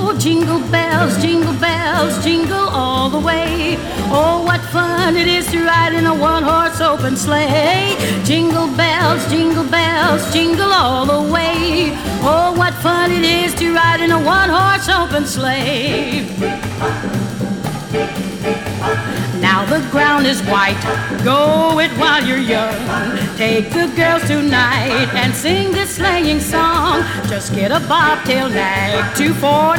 jingle bells, jingle all the way. Oh, what fun it is to ride in a one-horse open sleigh. Jingle bells, jingle all the way. Oh, what fun it is to ride in a one-horse open sleigh. Now the ground is white, go it while you're young. Take the girls tonight and sing this sleighing song. Just get a bobtail nag, 240